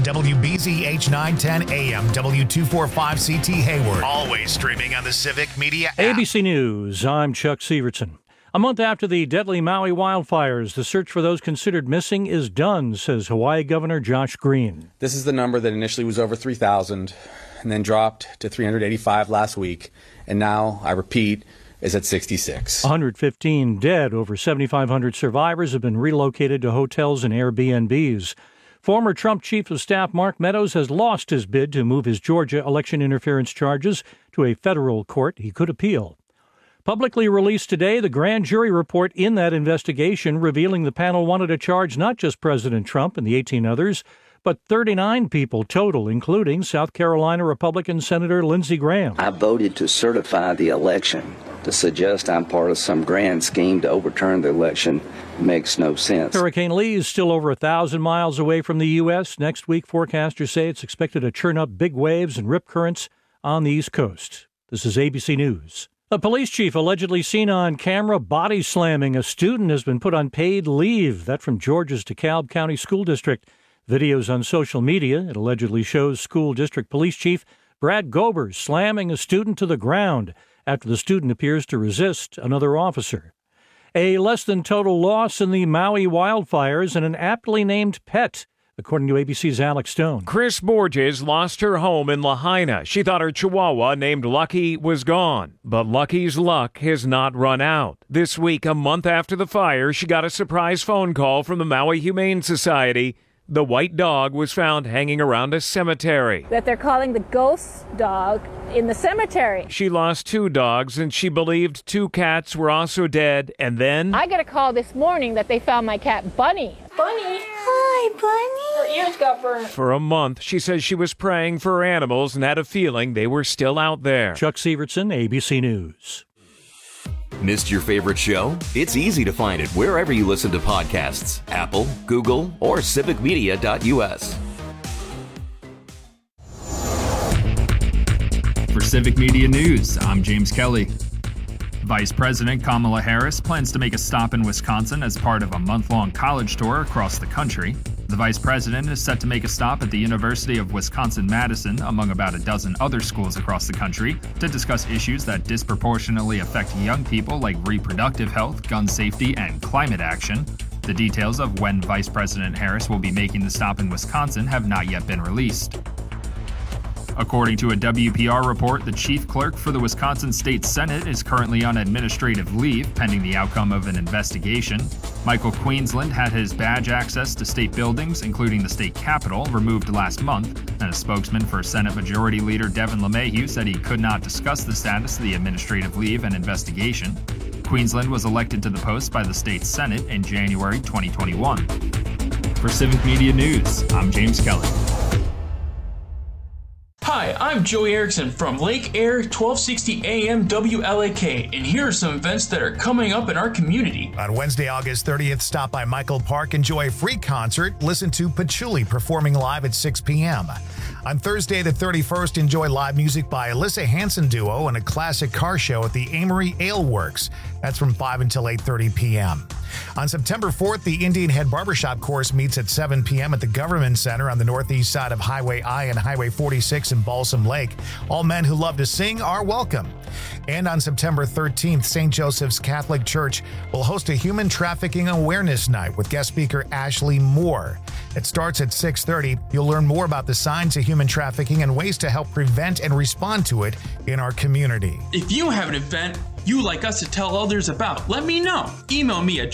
WBZH 910 AM, W245CT Hayward. Always streaming on the Civic Media app. ABC News, I'm Chuck Severson. A month after the deadly Maui wildfires, the search for those considered missing is done, says Hawaii Governor Josh Green. This is the number that initially was over 3,000 and then dropped to 385 last week. And now, I repeat, is at 66. 115 dead. Over 7,500 survivors have been relocated to hotels and Airbnbs. Former Trump Chief of Staff Mark Meadows has lost his bid to move his Georgia election interference charges to a federal court. He could appeal. Publicly released today, the grand jury report in that investigation revealing the panel wanted to charge not just President Trump and the 18 others, but 39 people total, including South Carolina Republican Senator Lindsey Graham. I voted to certify the election. To suggest I'm part of some grand scheme to overturn the election makes no sense. Hurricane Lee is still over 1,000 miles away from the U.S. Next week, forecasters say it's expected to churn up big waves and rip currents on the East Coast. This is ABC News. A police chief allegedly seen on camera body slamming a student has been put on paid leave. That from Georgia's DeKalb County School District. Videos on social media, it allegedly shows school district police chief Brad Gobers slamming a student to the ground after the student appears to resist another officer. A less-than-total loss in the Maui wildfires and an aptly named pet, according to ABC's Alex Stone. Chris Borges lost her home in Lahaina. She thought her chihuahua named Lucky was gone. But Lucky's luck has not run out. This week, a month after the fire, she got a surprise phone call from the Maui Humane Society. The white dog was found hanging around a cemetery. That they're calling the ghost dog in the cemetery. She lost 2 dogs, and she believed 2 cats were also dead, and then... I got a call this morning that they found my cat, Bunny. Bunny. Hi, Bunny. Her ears got burned. For a month, she says she was praying for her animals and had a feeling they were still out there. Chuck Severson, ABC News. Missed your favorite show? It's easy to find it wherever you listen to podcasts. Apple, Google, or civicmedia.us. For Civic Media News, I'm James Kelly. Vice President Kamala Harris plans to make a stop in Wisconsin as part of a month-long college tour across the country. The vice president is set to make a stop at the University of Wisconsin-Madison, among about a dozen other schools across the country, to discuss issues that disproportionately affect young people like reproductive health, gun safety, and climate action. The details of when Vice President Harris will be making the stop in Wisconsin have not yet been released. According to a WPR report, the chief clerk for the Wisconsin State Senate is currently on administrative leave pending the outcome of an investigation. Michael Queensland had his badge access to state buildings, including the state capitol, removed last month, and a spokesman for Senate Majority Leader Devin LeMahieu said he could not discuss the status of the administrative leave and investigation. Queensland was elected to the post by the state Senate in January 2021. For Civic Media News, I'm James Kelly. Hi, I'm Joey Erickson from Lake Air 1260 AM WLAK, and here are some events that are coming up in our community. On Wednesday, August 30th, stop by Michael Park, enjoy a free concert, listen to Patchouli performing live at 6 p.m. On Thursday, the 31st, enjoy live music by Alyssa Hansen Duo and a classic car show at the Amory Ale Works. That's from 5 until 8:30 p.m. On September 4th, the Indian Head Barbershop course meets at 7 p.m. at the Government Center on the northeast side of Highway I and Highway 46 in Balsam Lake. All men who love to sing are welcome. And on September 13th, St. Joseph's Catholic Church will host a Human Trafficking Awareness Night with guest speaker Ashley Moore. It starts at 6:30. You'll learn more about the signs of human trafficking and ways to help prevent and respond to it in our community. If you have an event you'd like us to tell others about, let me know. Email me at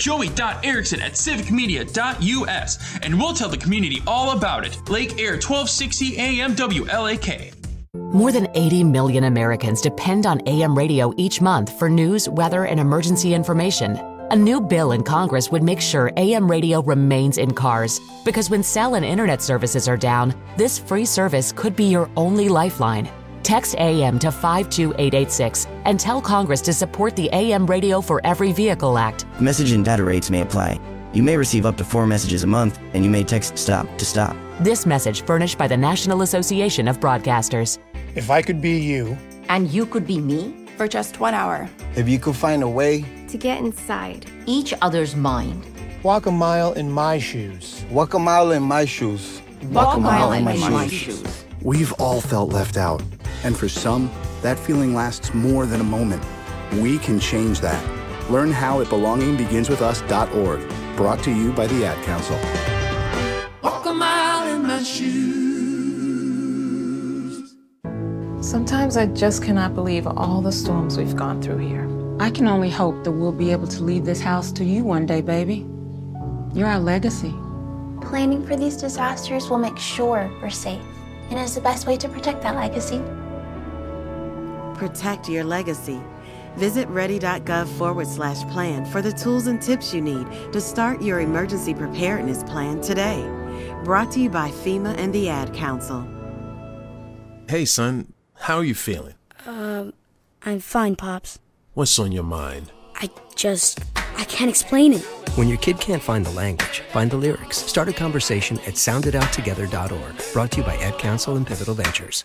joey.erickson@civicmedia.us, and we'll tell the community all about it. Lake Air 1260 AM WLAK. More than 80 million Americans depend on AM radio each month for news, weather, and emergency information. A new bill in Congress would make sure AM radio remains in cars, because when cell and internet services are down, this free service could be your only lifeline. Text AM to 52886 and tell Congress to support the AM Radio for Every Vehicle Act. Message and data rates may apply. You may receive up to 4 messages a month, and you may text STOP to stop. This message furnished by the National Association of Broadcasters. If I could be you. And you could be me for just 1 hour. If you could find a way to get inside each other's mind. Walk a mile in my shoes. Walk a mile in my shoes. Walk a mile in my shoes. We've all felt left out, and for some, that feeling lasts more than a moment. We can change that. Learn how at belongingbeginswithus.org. Brought to you by the Ad Council. Walk a mile in my shoes. Sometimes I just cannot believe all the storms we've gone through here. I can only hope that we'll be able to leave this house to you one day, baby. You're our legacy. Planning for these disasters will make sure we're safe, and is the best way to protect that legacy. Protect your legacy. Visit ready.gov/plan for the tools and tips you need to start your emergency preparedness plan today. Brought to you by FEMA and the Ad Council. Hey, son, how are you feeling? I'm fine, Pops. What's on your mind? I can't explain it. When your kid can't find the language, find the lyrics. Start a conversation at sounditouttogether.org. Brought to you by Ad Council and Pivotal Ventures.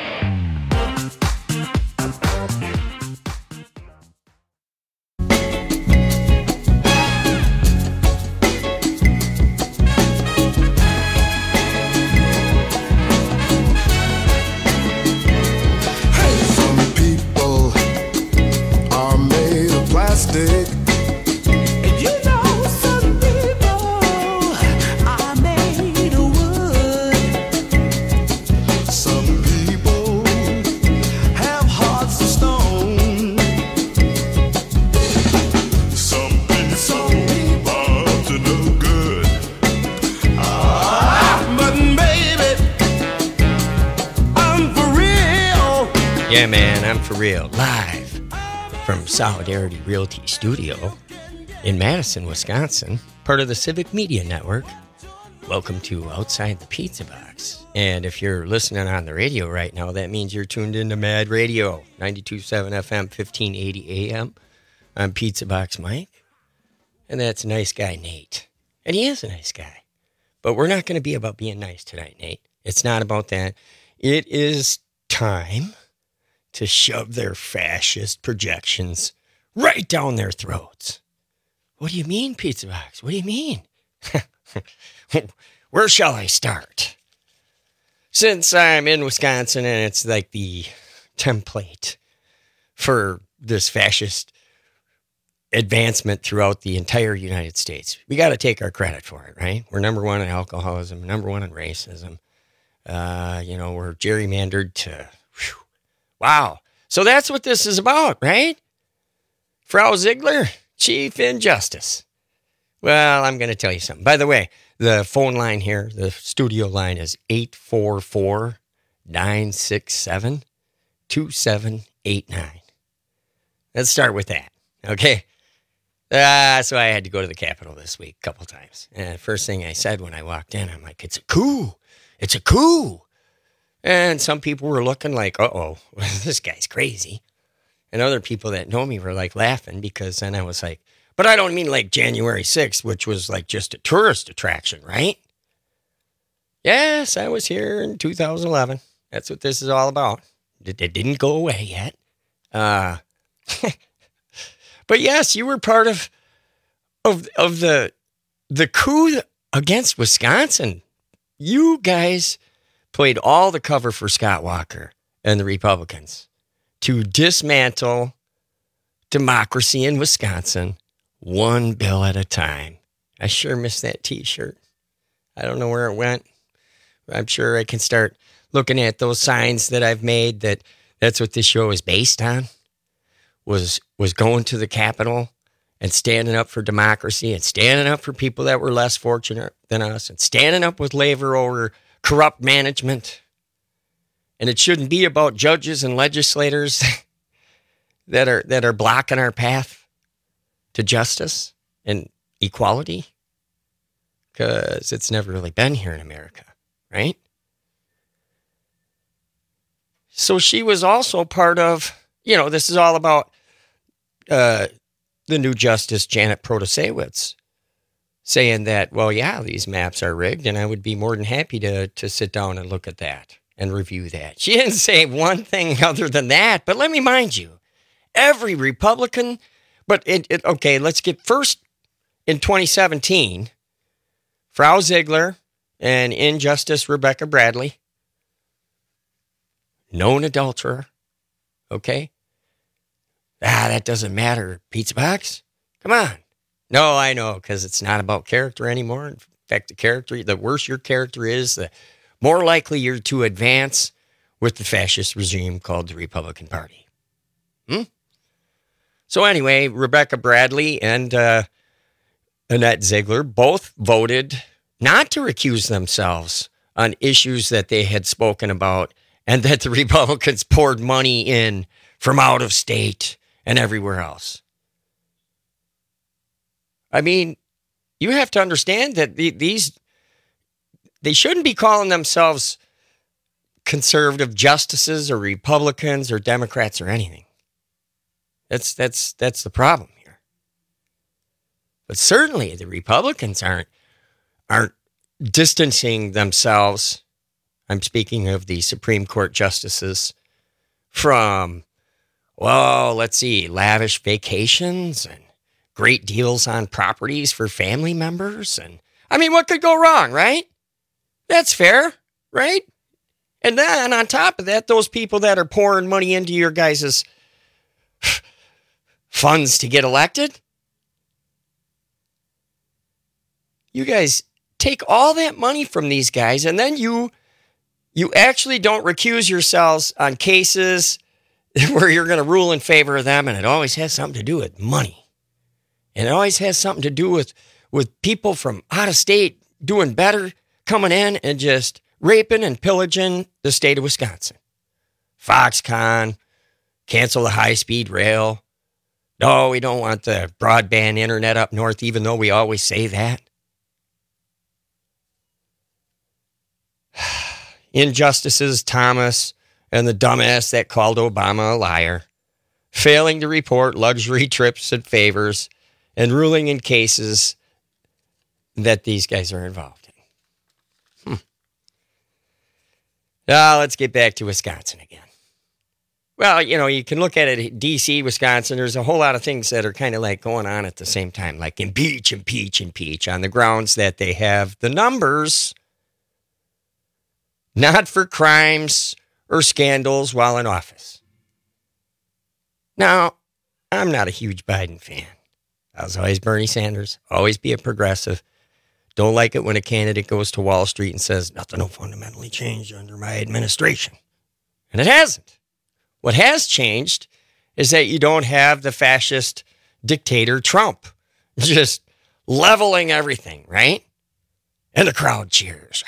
Yeah, man, I'm for real. Live from Solidarity Realty Studio in Madison, Wisconsin, part of the Civic Media Network. Welcome to Outside the Pizza Box. And if you're listening on the radio right now, that means you're tuned into Mad Radio, 92.7 FM, 1580 AM. I'm Pizza Box Mike, and that's nice guy Nate. And he is a nice guy. But we're not going to be about being nice tonight, Nate. It's not about that. It is time to shove their fascist projections right down their throats. What do you mean, Pizza Box? What do you mean? Where shall I start? Since I'm in Wisconsin and it's like the template for this fascist advancement throughout the entire United States, we got to take our credit for it, right? We're number one in alcoholism, number one in racism. We're gerrymandered to... Wow. So that's what this is about, right? Frau Ziegler, Chief Injustice. Well, I'm going to tell you something. By the way, the phone line here, the studio line is 844-967-2789. Let's start with that, okay? So I had to go to the Capitol this week a couple times. And the first thing I said when I walked in, I'm like, it's a coup. It's a coup. And some people were looking like, uh-oh, this guy's crazy. And other people that know me were like laughing because then I was like, but I don't mean like January 6th, which was like just a tourist attraction, right? Yes, I was here in 2011. That's what this is all about. It didn't go away yet. But yes, you were part of the coup against Wisconsin. You guys played all the cover for Scott Walker and the Republicans to dismantle democracy in Wisconsin, one bill at a time. I sure miss that T-shirt. I don't know where it went. I'm sure I can start looking at those signs that I've made that's what this show is based on, was going to the Capitol and standing up for democracy and standing up for people that were less fortunate than us and standing up with labor over corrupt management. And it shouldn't be about judges and legislators that are blocking our path to justice and equality, because it's never really been here in America, right? So she was also part of, this is all about the new Justice Janet Protasiewicz saying that, well, yeah, these maps are rigged, and I would be more than happy to sit down and look at that and review that. She didn't say one thing other than that, but let me mind you, every Republican, but okay, let's get first in 2017, Frau Ziegler and Injustice Rebecca Bradley, known adulterer, okay? That doesn't matter, Pizza Box. Come on. No, I know, because it's not about character anymore. In fact, the worse your character is, the more likely you're to advance with the fascist regime called the Republican Party. So anyway, Rebecca Bradley and Annette Ziegler both voted not to recuse themselves on issues that they had spoken about and that the Republicans poured money in from out of state and everywhere else. I mean, you have to understand that they shouldn't be calling themselves conservative justices or Republicans or Democrats or anything. That's the problem here. But certainly the Republicans aren't distancing themselves. I'm speaking of the Supreme Court justices from, well, let's see, lavish vacations and great deals on properties for family members. And I mean, what could go wrong, right? That's fair, right? And then on top of that, those people that are pouring money into your guys' funds to get elected, you guys take all that money from these guys, and then you actually don't recuse yourselves on cases where you're going to rule in favor of them, and it always has something to do with money. And it always has something to do with people from out of state doing better, coming in and just raping and pillaging the state of Wisconsin. Foxconn, cancel the high-speed rail. No, we don't want the broadband internet up north, even though we always say that. Injustices Thomas and the dumbass that called Obama a liar, failing to report luxury trips and favors, and ruling in cases that these guys are involved in. Now, let's get back to Wisconsin again. Well, you can look at it, D.C., Wisconsin, there's a whole lot of things that are kind of like going on at the same time, like impeach on the grounds that they have the numbers, not for crimes or scandals while in office. Now, I'm not a huge Biden fan. I was always Bernie Sanders, always be a progressive. Don't like it when a candidate goes to Wall Street and says, nothing will fundamentally change under my administration. And it hasn't. What has changed is that you don't have the fascist dictator Trump just leveling everything, right? And the crowd cheers.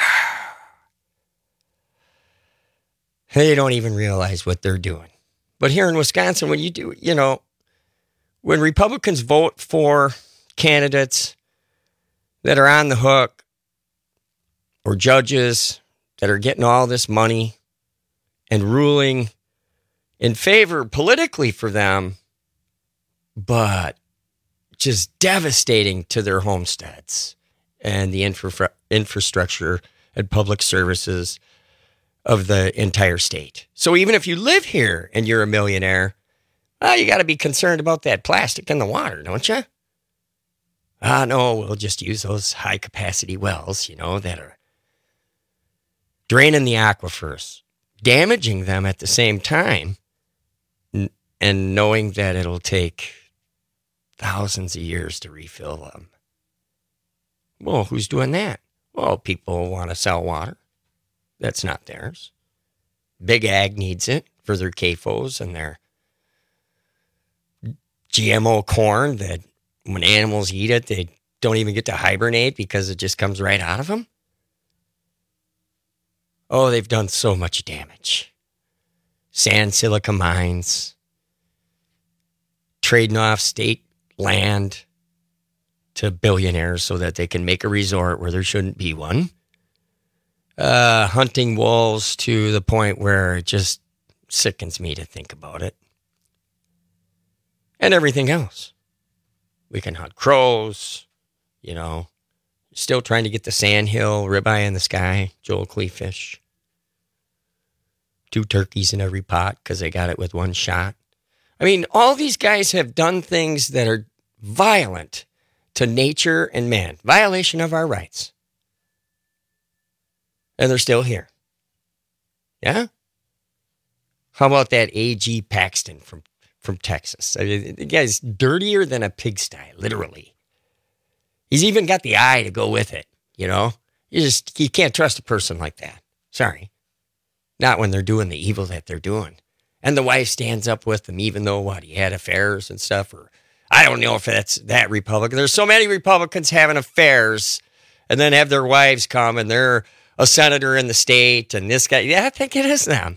They don't even realize what they're doing. But here in Wisconsin, when you do, when Republicans vote for candidates that are on the hook or judges that are getting all this money and ruling in favor politically for them, but just devastating to their homesteads and the infrastructure and public services of the entire state. So even if you live here and you're a millionaire, well, you got to be concerned about that plastic in the water, don't you? No, we'll just use those high-capacity wells, that are draining the aquifers, damaging them at the same time, and knowing that it'll take thousands of years to refill them. Well, who's doing that? Well, people want to sell water. That's not theirs. Big Ag needs it for their CAFOs and their GMO corn that when animals eat it, they don't even get to hibernate because it just comes right out of them. Oh, they've done so much damage. Sand silica mines, trading off state land to billionaires so that they can make a resort where there shouldn't be one. Hunting wolves to the point where it just sickens me to think about it. And everything else. We can hunt crows, still trying to get the sandhill, ribeye in the sky, Joel Cleefish. 2 turkeys in every pot because they got it with 1 shot. I mean, all these guys have done things that are violent to nature and man, violation of our rights. And they're still here. Yeah? How about that A.G. Paxton from Texas? I mean, the guy's dirtier than a pigsty, literally. He's even got the eye to go with it, you know? You can't trust a person like that. Sorry. Not when they're doing the evil that they're doing. And the wife stands up with them, even though, he had affairs and stuff. Or I don't know if that's that Republican. There's so many Republicans having affairs and then have their wives come and they're a senator in the state and this guy. Yeah, I think it is them.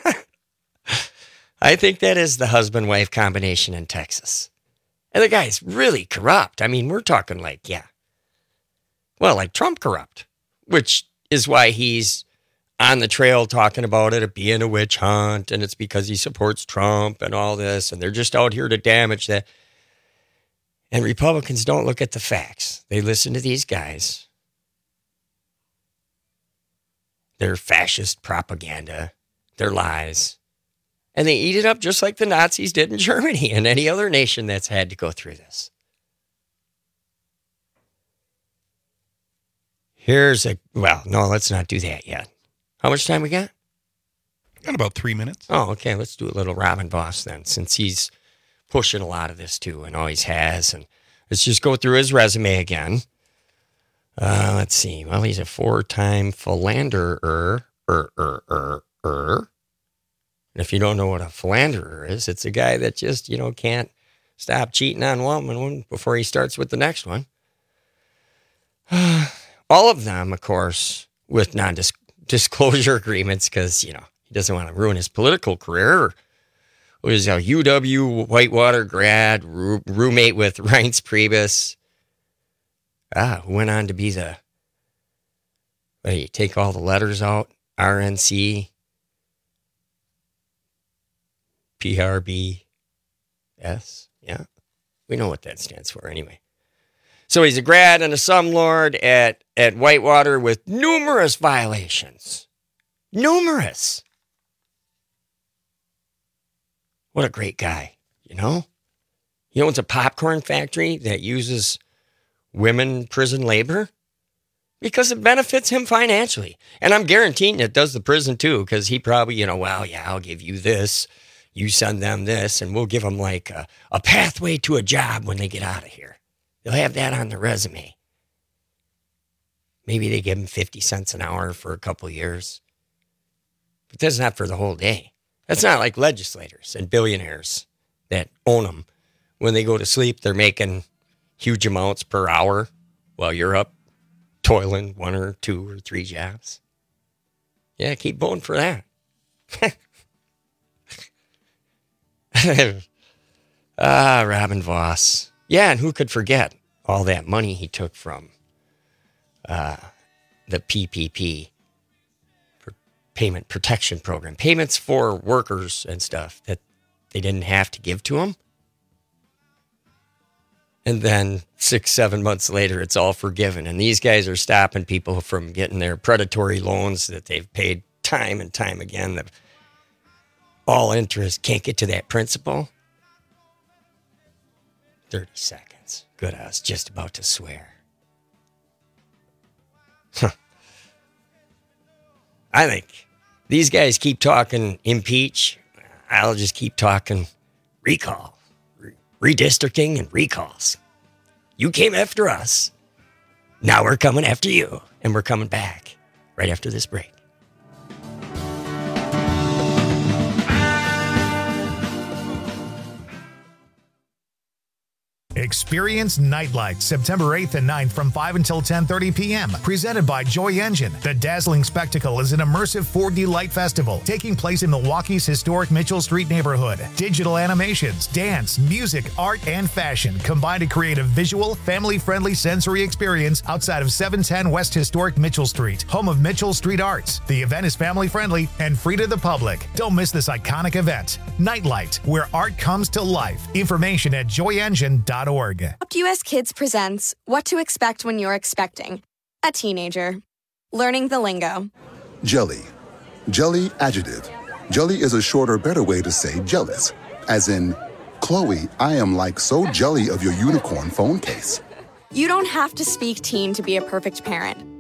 I think that is the husband-wife combination in Texas. And the guy's really corrupt. I mean, we're talking like Trump corrupt, which is why he's on the trail talking about it being a witch hunt, and it's because he supports Trump and all this, and they're just out here to damage that. And Republicans don't look at the facts. They listen to these guys. Their fascist propaganda, their lies. And they eat it up just like the Nazis did in Germany and any other nation that's had to go through this. Let's not do that yet. How much time we got? Got about 3 minutes. Oh, okay. Let's do a little Robin Voss then, since he's pushing a lot of this too and always has. And let's just go through his resume again. Let's see. Well, he's a 4-time philanderer. And if you don't know what a philanderer is, it's a guy that just, can't stop cheating on one before he starts with the next one. All of them, of course, with non-disclosure agreements because, he doesn't want to ruin his political career. He was a UW Whitewater grad, roommate with Reince Priebus. Who went on to be you take all the letters out, RNC, PRBS. Yeah, we know what that stands for anyway. So he's a grad and a slumlord at Whitewater with numerous violations. Numerous. What a great guy, He owns a popcorn factory that uses women prison labor because it benefits him financially. And I'm guaranteeing it does the prison too, because he probably, I'll give you this. You send them this, and we'll give them like a pathway to a job when they get out of here. They'll have that on their resume. Maybe they give them 50 cents an hour for a couple years. But that's not for the whole day. That's not like legislators and billionaires that own them. When they go to sleep, they're making huge amounts per hour while you're up toiling 1 or 2 or 3 jobs. Yeah, keep voting for that. Robin Voss. Yeah, and who could forget all that money he took from the PPP, for Payment Protection Program. Payments for workers and stuff that they didn't have to give to them. And then 6-7 months later, it's all forgiven. And these guys are stopping people from getting their predatory loans that they've paid time and time again. That all interest can't get to that principal. 30 seconds. Good, I was just about to swear. I think these guys keep talking impeach. I'll just keep talking recall. Redistricting and recalls. You came after us. Now we're coming after you. And we're coming back right after this break. Experience Nightlight September 8th and 9th from 5 until 10:30 p.m. Presented by Joy Engine. The dazzling spectacle is an immersive 4D light festival taking place in Milwaukee's historic Mitchell Street neighborhood. Digital animations, dance, music, art, and fashion combine to create a visual, family-friendly sensory experience outside of 710 West Historic Mitchell Street, home of Mitchell Street Arts. The event is family-friendly and free to the public. Don't miss this iconic event. Nightlight, where art comes to life. Information at joyengine.org. US Kids presents What to Expect When You're Expecting a Teenager. Learning the lingo. Jelly. Jelly adjective. Jelly is a shorter, better way to say jealous. As in, Chloe, I am like so jelly of your unicorn phone case. You don't have to speak teen to be a perfect parent.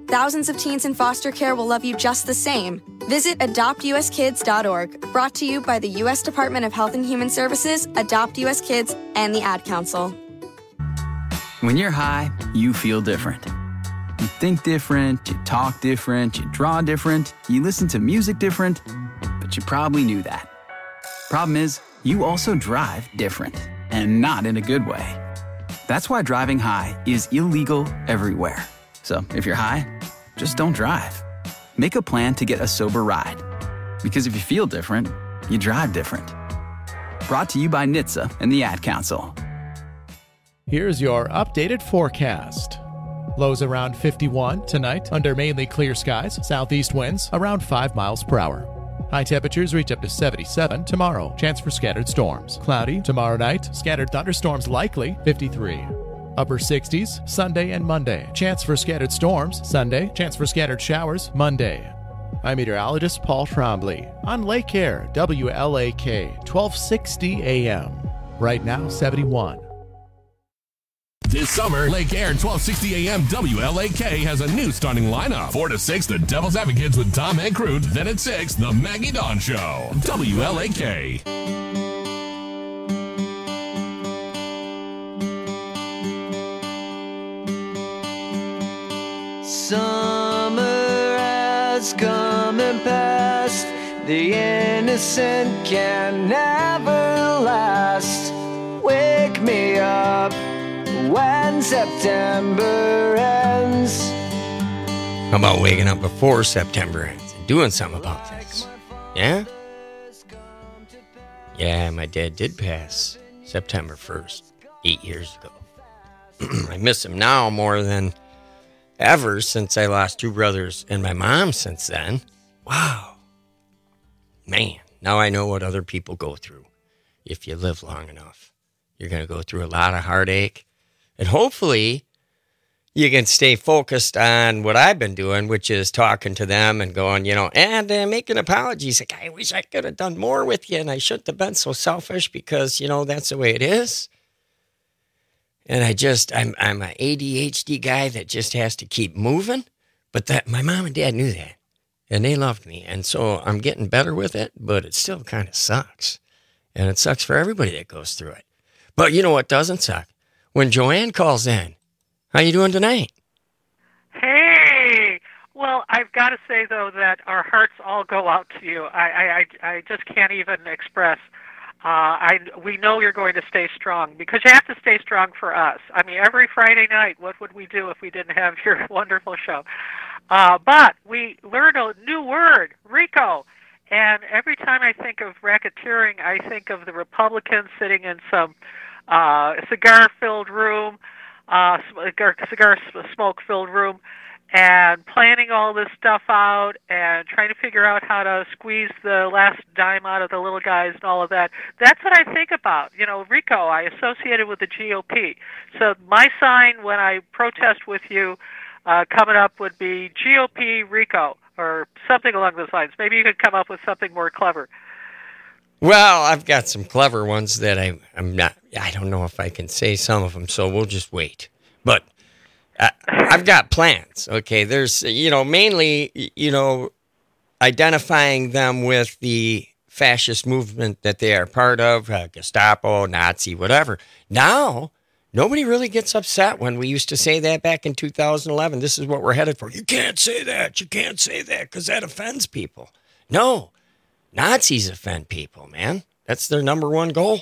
thousands of teens in foster care will love you just the same. Visit adoptuskids.org, brought to you by the U.S. Department of Health and Human Services, Adopt U.S. Kids, and the Ad Council. When you're high, you feel different. You think different, you talk different, you draw different, you listen to music different, but you probably knew that. Problem is, you also drive different, and not in a good way. That's why driving high is illegal everywhere. So if you're high, just don't drive. Make a plan to get a sober ride. Because if you feel different, you drive different. Brought to you by NHTSA and the Ad Council. Here's your updated forecast. Lows around 51 tonight under mainly clear skies. Southeast winds around 5 miles per hour. High temperatures reach up to 77 tomorrow. Chance for scattered storms. Cloudy tomorrow night. Scattered thunderstorms likely, 53. Upper 60s Sunday and Monday. Chance for scattered storms Sunday. Chance for scattered showers Monday. I'm meteorologist Paul Trombley on Lake Air, WLAK, 1260 AM. Right now, 71. This summer, Lake Air 1260 AM WLAK has a new starting lineup. 4 to 6, the Devil's Advocates with Tom Ankroot. Then at 6, the Maggie Dawn Show. WLAK. Summer has come and passed. The innocent can never last. Wake me up when September ends. How about waking up before September ends and doing something about this? Yeah? Yeah, my dad did pass September 1st, 8 years ago. I miss him now more than ever since I lost 2 brothers and my mom since then. Wow. Man, now I know what other people go through. If you live long enough, you're going to go through a lot of heartache. And hopefully you can stay focused on what I've been doing, which is talking to them and going, and making apologies. Like, I wish I could have done more with you and I shouldn't have been so selfish because, that's the way it is. And I'm an ADHD guy that just has to keep moving. But my mom and dad knew that and they loved me. And so I'm getting better with it, but it still kind of sucks. And it sucks for everybody that goes through it. But you know what doesn't suck? When Joanne calls in. How you doing tonight? Hey! Well, I've got to say, though, that our hearts all go out to you. I just can't even express. We know you're going to stay strong, because you have to stay strong for us. I mean, every Friday night, what would we do if we didn't have your wonderful show? But we learned a new word, RICO. And every time I think of racketeering, I think of the Republicans sitting in some cigar-filled room, cigar smoke-filled room, and planning all this stuff out and trying to figure out how to squeeze the last dime out of the little guys and all of that. That's what I think about. RICO, I associate it with the GOP. So my sign when I protest with you coming up would be GOP RICO or something along those lines. Maybe you could come up with something more clever. Well, I've got some clever ones that I don't know if I can say some of them, so we'll just wait. But I've got plans, okay? There's, mainly, identifying them with the fascist movement that they are part of, Gestapo, Nazi, whatever. Now, nobody really gets upset when we used to say that back in 2011. This is what we're headed for. You can't say that, because that offends people. No. Nazis offend people, man. That's their number one goal.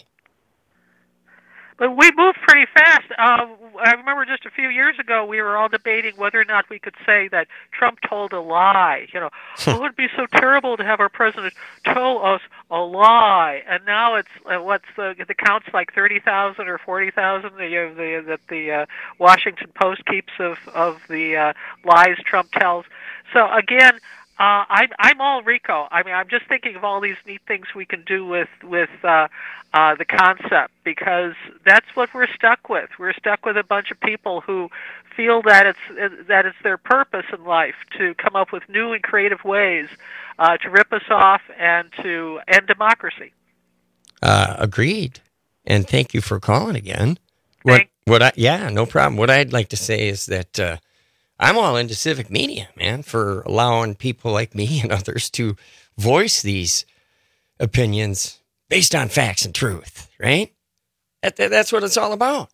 But we moved pretty fast. I remember just a few years ago we were all debating whether or not we could say that Trump told a lie. It would be so terrible to have our president tell us a lie. And now it's the count's like 30,000 or 40,000 that the Washington Post keeps of the lies Trump tells. So again. I'm all RICO. I mean, I'm just thinking of all these neat things we can do with the concept, because that's what we're stuck with. We're stuck with a bunch of people who feel that it's their purpose in life to come up with new and creative ways to rip us off and to end democracy. Agreed. And thank you for calling again. Yeah, no problem. What I'd like to say is that I'm all into civic media, man, for allowing people like me and others to voice these opinions based on facts and truth, right? That's what it's all about.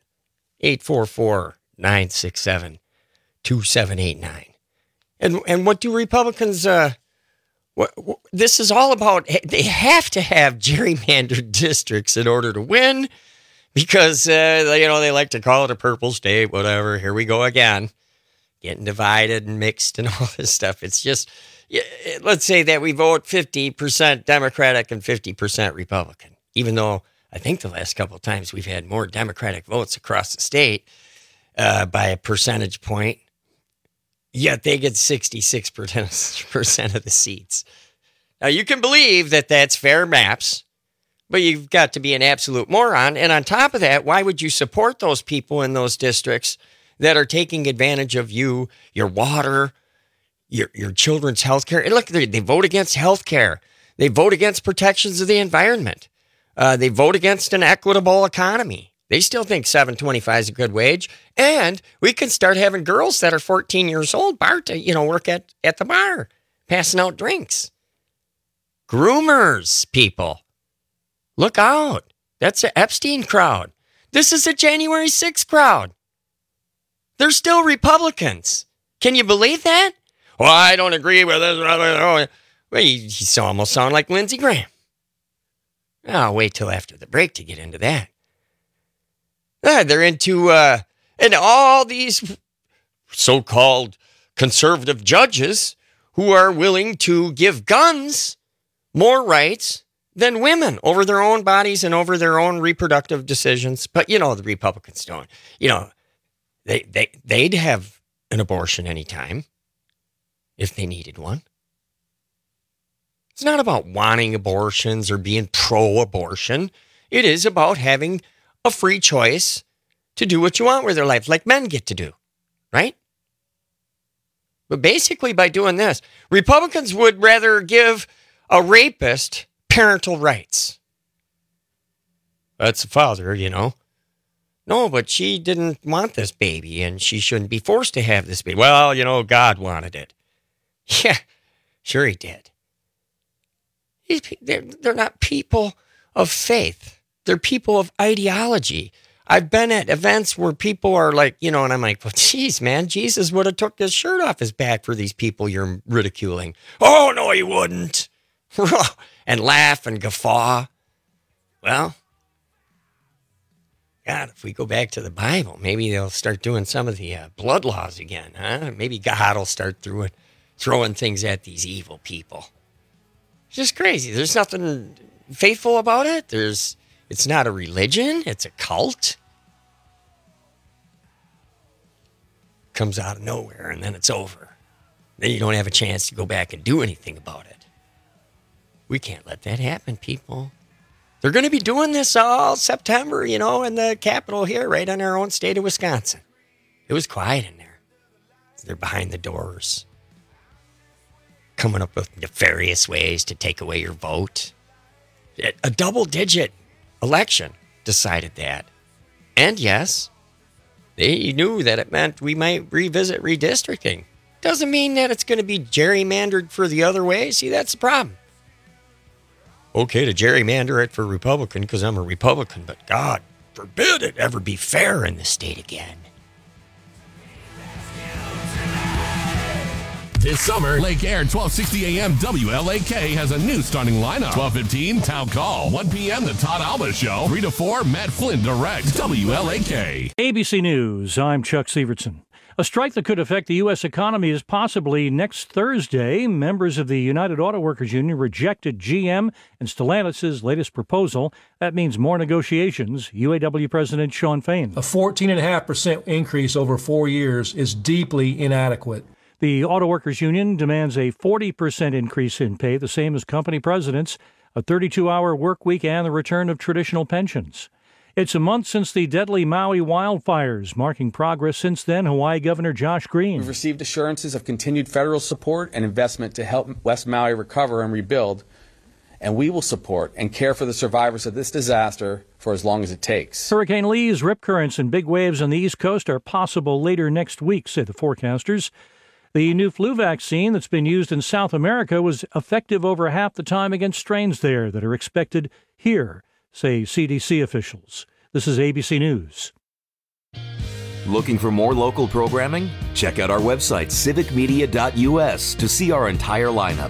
844-967-2789. And what do Republicans, this is all about, they have to have gerrymandered districts in order to win because, they like to call it a purple state, whatever. Here we go again, getting divided and mixed and all this stuff. It's just, let's say that we vote 50% Democratic and 50% Republican, even though I think the last couple of times we've had more Democratic votes across the state by a percentage point. Yet they get 66% of the seats. Now, you can believe that that's fair maps, but you've got to be an absolute moron. And on top of that, why would you support those people in those districts that are taking advantage of you, your water, your children's health care? And look, they vote against health care. They vote against protections of the environment. They vote against an equitable economy. They still think $7.25 is a good wage. And we can start having girls that are 14 years old work at the bar, passing out drinks. Groomers, people. Look out. That's an Epstein crowd. This is a January 6th crowd. They're still Republicans. Can you believe that? Well, I don't agree with this. Well, you almost sound like Lindsey Graham. I'll wait till after the break to get into that. They're into, and all these so-called conservative judges who are willing to give guns more rights than women over their own bodies and over their own reproductive decisions. But, the Republicans don't. They'd have an abortion anytime if they needed one. It's not about wanting abortions or being pro-abortion. It is about having a free choice to do what you want with their life, like men get to do, right? But basically, by doing this, Republicans would rather give a rapist parental rights. That's the father, No, but she didn't want this baby, and she shouldn't be forced to have this baby. Well, God wanted it. Yeah, sure he did. They're not people of faith. They're people of ideology. I've been at events where people are like, and I'm like, well, geez, man, Jesus would have took his shirt off his back for these people you're ridiculing. Oh, no, he wouldn't. And laugh and guffaw. Well, God, if we go back to the Bible, maybe they'll start doing some of the blood laws again, huh? Maybe God will start throwing things at these evil people. It's just crazy. There's nothing faithful about it. It's not a religion. It's a cult. Comes out of nowhere, and then it's over. Then you don't have a chance to go back and do anything about it. We can't let that happen, people. They're going to be doing this all September, in the Capitol here, right in our own state of Wisconsin. It was quiet in there. They're behind the doors, coming up with nefarious ways to take away your vote. A double-digit election decided that. And yes, they knew that it meant we might revisit redistricting. Doesn't mean that it's going to be gerrymandered for the other way. See, that's the problem. Okay to gerrymander it for Republican because I'm a Republican, but God forbid it ever be fair in this state again. This summer, Lake Air 1260 AM WLAK has a new starting lineup. 12:15 Town Call. 1 p.m. The Todd Alba Show. 3 to 4 Matt Flynn Direct. WLAK. ABC News, I'm Chuck Severson. A strike that could affect the U.S. economy is possibly next Thursday. Members of the United Auto Workers Union rejected GM and Stellantis' latest proposal. That means more negotiations. UAW President Shawn Fain. A 14.5% increase over 4 years is deeply inadequate. The Auto Workers Union demands a 40% increase in pay, the same as company presidents, a 32-hour work week, and the return of traditional pensions. It's a month since the deadly Maui wildfires, marking progress since then. Hawaii Governor Josh Green. We've received assurances of continued federal support and investment to help West Maui recover and rebuild. and we will support and care for the survivors of this disaster for as long as it takes. Hurricane Lee's rip currents and big waves on the East Coast are possible later next week, say the forecasters. The new flu vaccine that's been used in South America was effective over half the time against strains there that are expected here, say CDC officials. This is ABC News. Looking for more local programming? Check out our website, civicmedia.us, to see our entire lineup.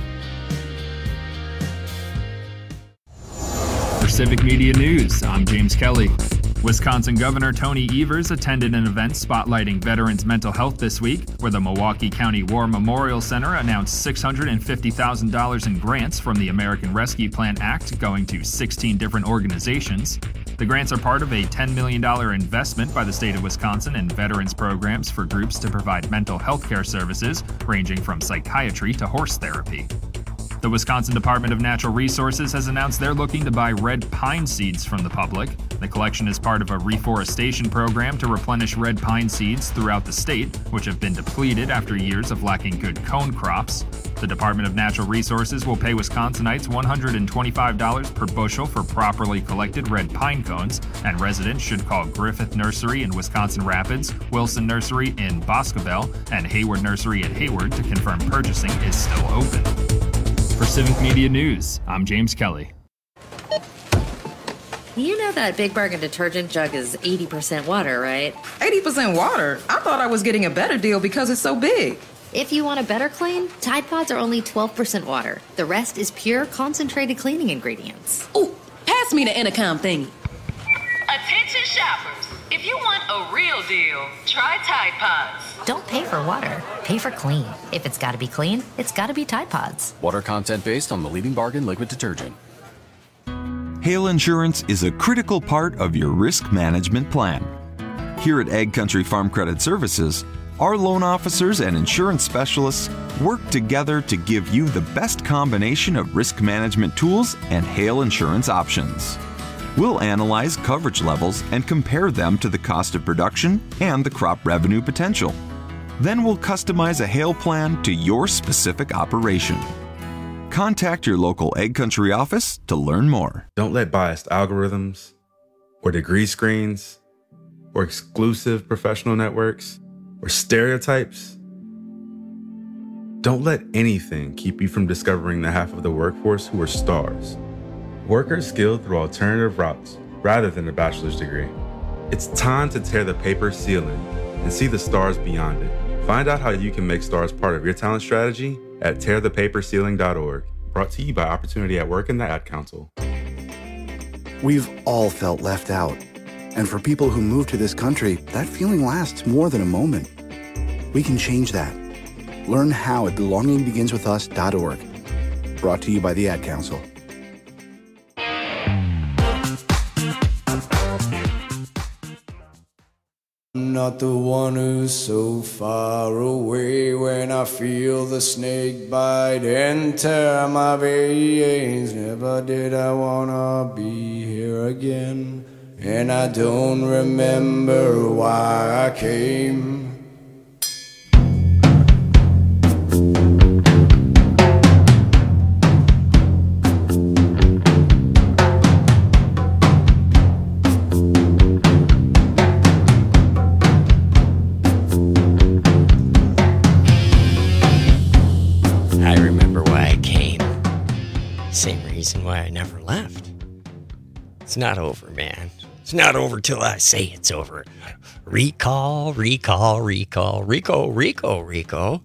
For Civic Media News, I'm James Kelly. Wisconsin Governor Tony Evers attended an event spotlighting veterans' mental health this week, where the Milwaukee County War Memorial Center announced $650,000 in grants from the American Rescue Plan Act going to 16 different organizations. The grants are part of a $10 million investment by the state of Wisconsin in veterans programs for groups to provide mental health care services, ranging from psychiatry to horse therapy. The Wisconsin Department of Natural Resources has announced they're looking to buy red pine seeds from the public. The collection is part of a reforestation program to replenish red pine seeds throughout the state, which have been depleted after years of lacking good cone crops. The Department of Natural Resources will pay Wisconsinites $125 per bushel for properly collected red pine cones, and residents should call Griffith Nursery in Wisconsin Rapids, Wilson Nursery in Boscobel, and Hayward Nursery at Hayward to confirm purchasing is still open. For Civic Media News, I'm James Kelly. You know that Big Bargain detergent jug is 80% water, right? 80% water? I thought I was getting a better deal because it's so big. If you want a better clean, Tide Pods are only 12% water. The rest is pure, concentrated cleaning ingredients. Ooh, pass me the intercom thingy. Attention shoppers. If you want a real deal, try Tide Pods. Don't pay for water. Pay for clean. If it's got to be clean, it's got to be Tide Pods. Water content based on the leading bargain liquid detergent. Hail insurance is a critical part of your risk management plan. Here at Ag Country Farm Credit Services, our loan officers and insurance specialists work together to give you the best combination of risk management tools and hail insurance options. We'll analyze coverage levels and compare them to the cost of production and the crop revenue potential. Then we'll customize a hail plan to your specific operation. Contact your local Ag Country office to learn more. Don't let biased algorithms or degree screens or exclusive professional networks or stereotypes. Don't let anything keep you from discovering the half of the workforce who are stars. Workers skilled through alternative routes rather than a bachelor's degree. It's time to tear the paper ceiling and see the stars beyond it. Find out how you can make stars part of your talent strategy at tearthepaperceiling.org. Brought to you by Opportunity at Work and the Ad Council. We've all felt left out. And for people who move to this country, that feeling lasts more than a moment. We can change that. Learn how at belongingbeginswithus.org. Brought to you by the Ad Council. I'm not the one who's so far away when I feel the snake bite and tear my veins. Never did I wanna be here again, and I don't remember why I came. Why I never left. It's not over, man. It's not over till I say it's over. Recall, recall, recall, Rico.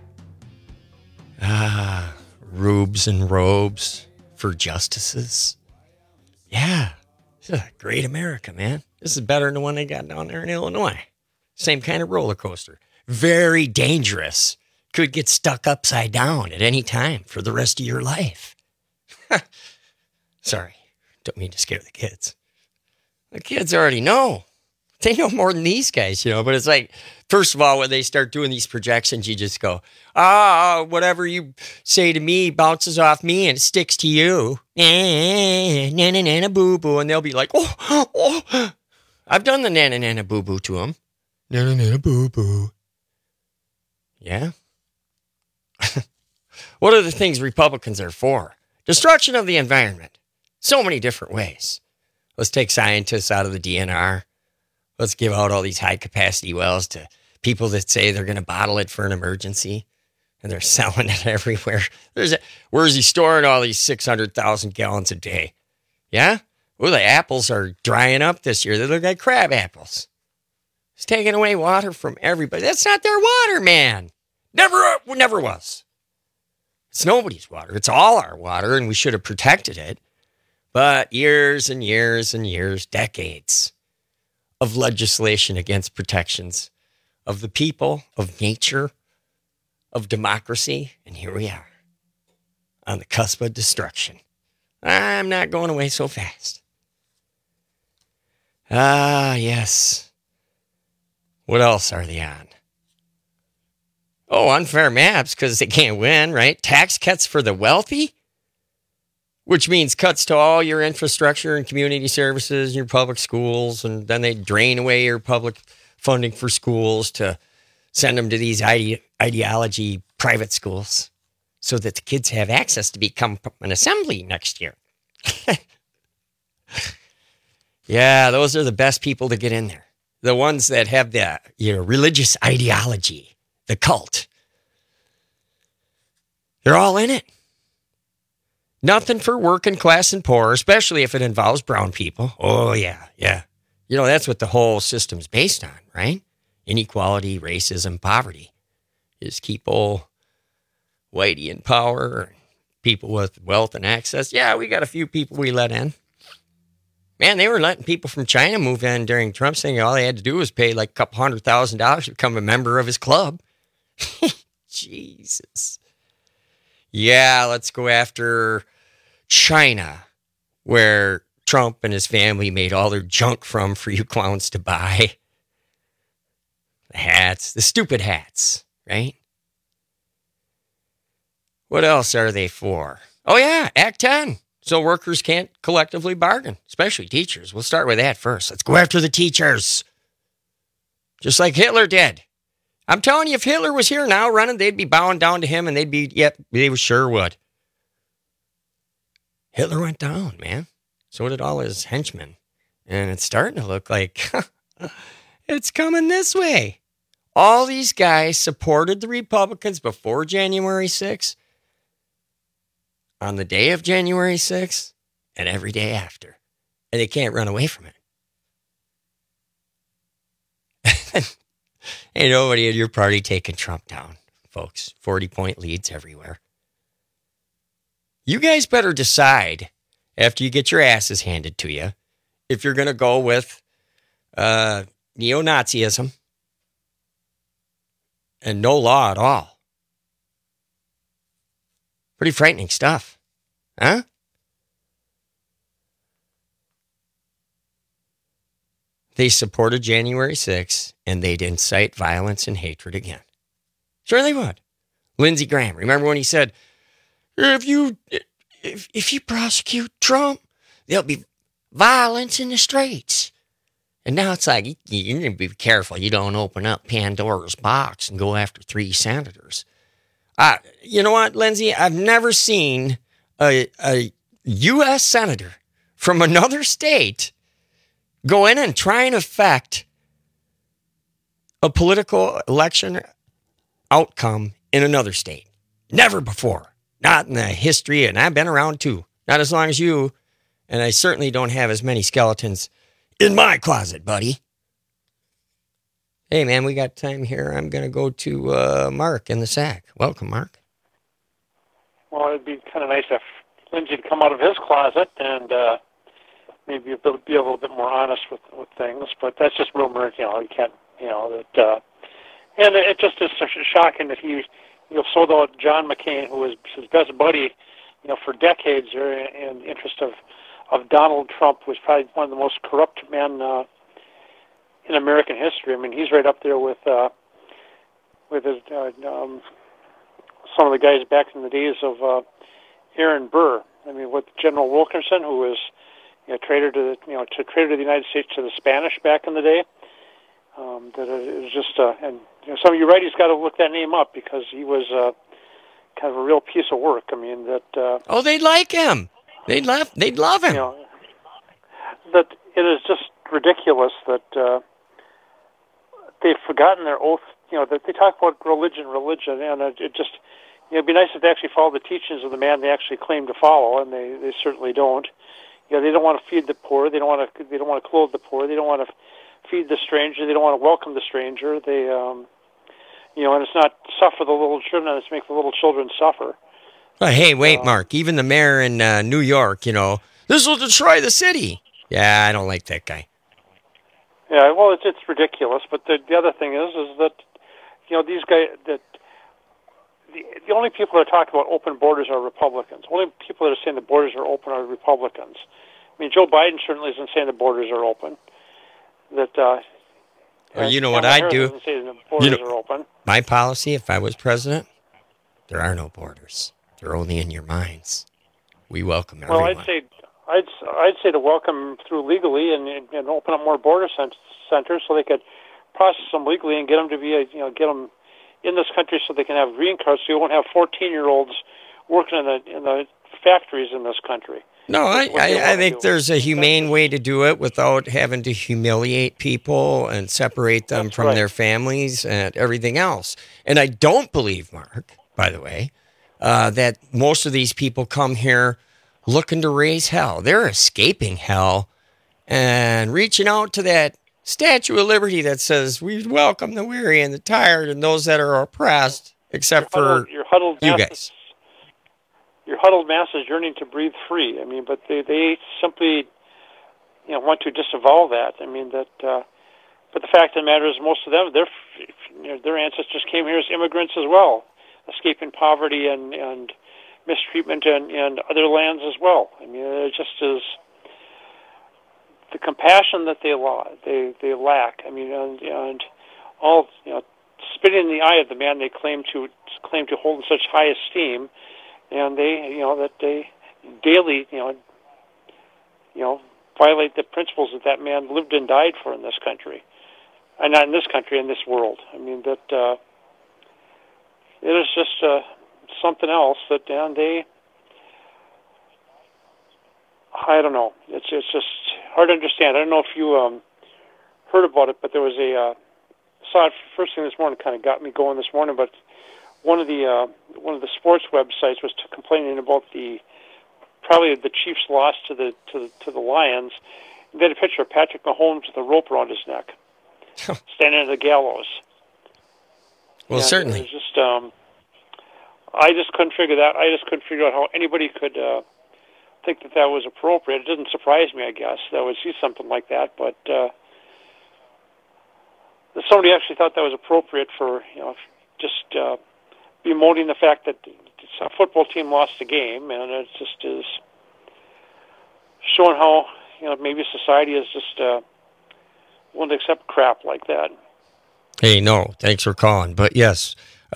Rubes and robes for justices. Yeah, this is a great America, man. This is better than the one they got down there in Illinois. Same kind of roller coaster. Very dangerous. Could get stuck upside down at any time for the rest of your life. Sorry, don't mean to scare the kids. The kids already know. They know more than these guys, but it's like, first of all, when they start doing these projections, you just go, whatever you say to me bounces off me and sticks to you. Nana boo boo. And they'll be like, oh. I've done the nana boo boo to them. Nana boo boo. Yeah. What are the things Republicans are for? Destruction of the environment. So many different ways. Let's take scientists out of the DNR. Let's give out all these high-capacity wells to people that say they're going to bottle it for an emergency, and they're selling it everywhere. Where's he storing all these 600,000 gallons a day? Yeah? Well, the apples are drying up this year. They look like crab apples. It's taking away water from everybody. That's not their water, man. Never was. It's nobody's water. It's all our water, and we should have protected it. But years and years and years, decades of legislation against protections of the people, of nature, of democracy, and here we are on the cusp of destruction. I'm not going away so fast. Ah, yes. What else are they on? Oh, unfair maps because they can't win, right? Tax cuts for the wealthy, which means cuts to all your infrastructure and community services, your public schools, and then they drain away your public funding for schools to send them to these ideology private schools so that the kids have access to become an assembly next year. Yeah, those are the best people to get in there. The ones that have the religious ideology, the cult. They're all in it. Nothing for working class and poor, especially if it involves brown people. Oh, yeah. That's what the whole system's based on, right? Inequality, racism, poverty. Just keep old whitey in power, people with wealth and access. Yeah, we got a few people we let in. Man, they were letting people from China move in during Trump's thing. All they had to do was pay like a couple $100,000 to become a member of his club. Jesus. Yeah, let's go after China, where Trump and his family made all their junk from for you clowns to buy. The hats, the stupid hats, right? What else are they for? Oh, yeah, Act 10. So workers can't collectively bargain, especially teachers. We'll start with that first. Let's go after the teachers. Just like Hitler did. I'm telling you, if Hitler was here now running, they'd be bowing down to him and they sure would. Hitler went down, man. So did all his henchmen. And it's starting to look like it's coming this way. All these guys supported the Republicans before January 6th, on the day of January 6th, and every day after. And they can't run away from it. Ain't nobody in your party taking Trump down, folks. 40-point leads everywhere. You guys better decide, after you get your asses handed to you, if you're going to go with neo-Nazism and no law at all. Pretty frightening stuff, huh? They supported January 6th, and they'd incite violence and hatred again. Sure they would. Lindsey Graham, remember when he said, if you prosecute Trump, there'll be violence in the streets. And now it's like, you need to be careful you don't open up Pandora's box and go after 3 senators. You know what, Lindsey? I've never seen a U.S. senator from another state go in and try and affect a political election outcome in another state. Never before. Not in the history, and I've been around too. Not as long as you, and I certainly don't have as many skeletons in my closet, buddy. Hey, man, we got time here. I'm going to go to Mark in the SAC. Welcome, Mark. Well, it'd be kind of nice if Lindsey'd come out of his closet and maybe be a little bit more honest with things. But that's just rumor, you can't, that. And it just is shocking that he, sold out John McCain, who was his best buddy, for decades in the interest of Donald Trump, was probably one of the most corrupt men in American history. I mean, he's right up there with his, some of the guys back in the days of Aaron Burr. I mean, with General Wilkerson, who was traitor to the United States to the Spanish back in the day. That it was just and some of you righties got to look that name up because he was kind of a real piece of work. I mean that. Oh, they'd like him. They'd love him. You know, that it is just ridiculous that they've forgotten their oath. You know, that they talk about religion, and it just, you know, it'd be nice if they actually follow the teachings of the man they actually claim to follow, and they certainly don't. You know, they don't want to feed the poor. They don't want to clothe the poor. They don't want to feed the stranger. They don't want to welcome the stranger. They, you know, and it's not suffer the little children. It's make the little children suffer. Well, hey, wait, Mark. Even the mayor in New York, you know, this will destroy the city. Yeah, I don't like that guy. Yeah, well, it's ridiculous. But the other thing is that, you know, these guys, that the only people that talk about open borders are Republicans. Only people that are saying the borders are open are Republicans. I mean, Joe Biden certainly isn't saying the borders are open. That. Well, you know what I'd do? Doesn't say the borders are open. My policy, if I was president, there are no borders. They're only in your minds. We welcome everyone. Well, I'd say to welcome through legally and open up more border centers so they could process them legally and get them to be get them in this country so they can have green cards. So you won't have 14-year-olds working in the factories in this country. No, I think there's a humane way to do it without having to humiliate people and separate them from their families and everything else. And I don't believe, Mark, by the way, that most of these people come here looking to raise hell. They're escaping hell and reaching out to that Statue of Liberty that says, we welcome the weary and the tired and those that are oppressed, except for you guys. Your huddled masses yearning to breathe free. I mean, but they simply, you know, want to disavow that. I mean that. But the fact of the matter is, most of them, their ancestors came here as immigrants as well, escaping poverty and mistreatment and other lands as well. I mean, it just is the compassion that they lack. I mean, and all, you know, spitting in the eye of the man they claim to hold in such high esteem, and they, you know, that they daily, you know, violate the principles that man lived and died for in this country, and not in this country, in this world. I mean that it is just something else that, and they, I don't know. It's just hard to understand. I don't know if you heard about it, but there was saw it first thing this morning. Kind of got me going this morning. But one of the sports websites was complaining about probably the Chiefs' loss to the Lions. They had a picture of Patrick Mahomes with a rope around his neck, standing at the gallows. Well, and certainly. It was just, I just couldn't figure that. I just couldn't figure out how anybody could think that was appropriate. It didn't surprise me, I guess, that I would see something like that. But somebody actually thought that was appropriate for, you know, just bemoaning the fact that a football team lost the game, and it just is showing how, you know, maybe society is just willing to accept crap like that. Hey, no, thanks for calling. But yes,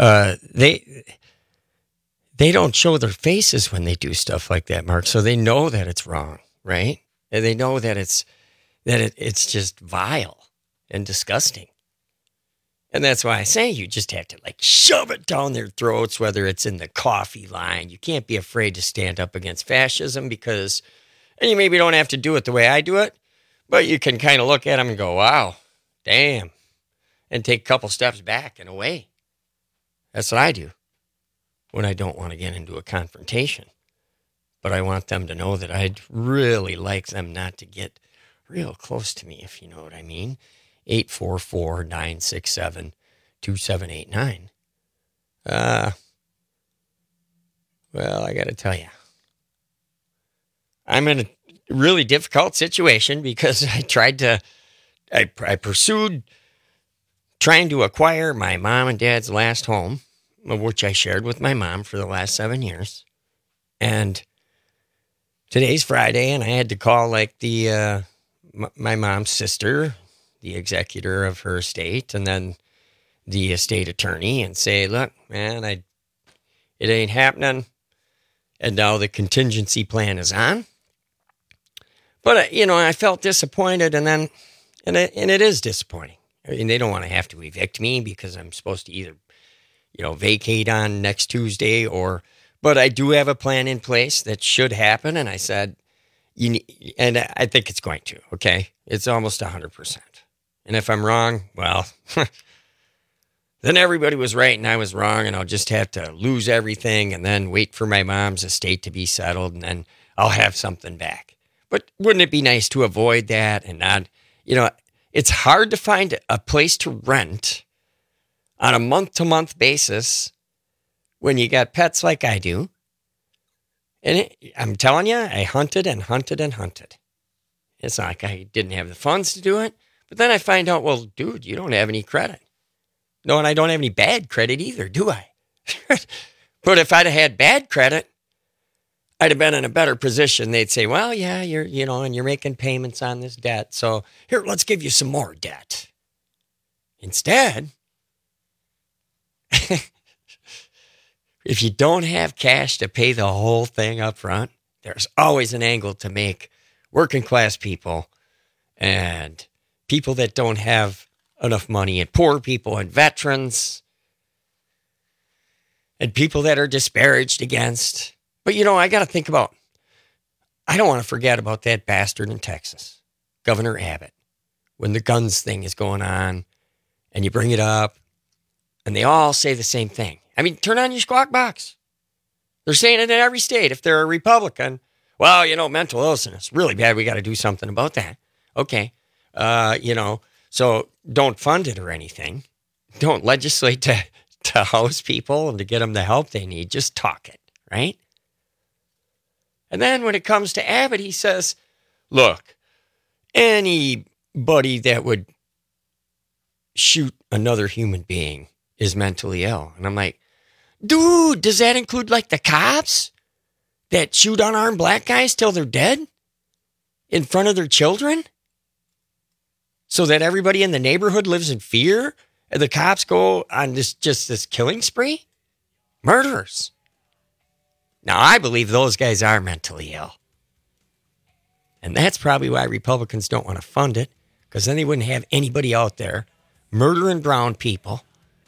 they don't show their faces when they do stuff like that, Mark. So they know that it's wrong, right? And they know that it's just vile and disgusting. And that's why I say you just have to like shove it down their throats, whether it's in the coffee line. You can't be afraid to stand up against fascism because, and you maybe don't have to do it the way I do it, but you can kind of look at them and go, wow, damn, and take a couple steps back and away. That's what I do when I don't want to get into a confrontation. But I want them to know that I'd really like them not to get real close to me, if you know what I mean. 844-967-2789. Well, I got to tell you, I'm in a really difficult situation because I pursued trying to acquire my mom and dad's last home, which I shared with my mom for the last 7 years. And today's Friday, and I had to call like my mom's sister, the executor of her estate, and then the estate attorney, and say, look, man, it ain't happening. And now the contingency plan is on. But, you know, I felt disappointed, and it is disappointing. I mean, they don't want to have to evict me because I'm supposed to either vacate on next Tuesday but I do have a plan in place that should happen. And I said, and I think it's going to, okay? It's almost 100%. And if I'm wrong, well, then everybody was right and I was wrong, and I'll just have to lose everything and then wait for my mom's estate to be settled, and then I'll have something back. But wouldn't it be nice to avoid that and not, it's hard to find a place to rent on a month-to-month basis when you got pets like I do. And I'm telling you, I hunted and hunted and hunted. It's not like I didn't have the funds to do it. But then I find out, well, dude, you don't have any credit. No, and I don't have any bad credit either, do I? But if I'd have had bad credit, I'd have been in a better position. They'd say, well, yeah, and you're making payments on this debt. So here, let's give you some more debt. Instead, if you don't have cash to pay the whole thing up front, there's always an angle to make working class people and people that don't have enough money, and poor people and veterans and people that are disparaged against. But, I got to think about, I don't want to forget about that bastard in Texas, Governor Abbott, when the guns thing is going on and you bring it up and they all say the same thing. I mean, turn on your Squawk Box. They're saying it in every state. If they're a Republican, well, mental illness is really bad. We got to do something about that. Okay. So don't fund it or anything. Don't legislate to house people and to get them the help they need. Just talk it, right? And then when it comes to Abbott, he says, look, anybody that would shoot another human being is mentally ill. And I'm like, dude, does that include like the cops that shoot unarmed black guys till they're dead in front of their children? So that everybody in the neighborhood lives in fear and the cops go on this killing spree? Murderers. Now, I believe those guys are mentally ill. And that's probably why Republicans don't want to fund it, because then they wouldn't have anybody out there murdering brown people,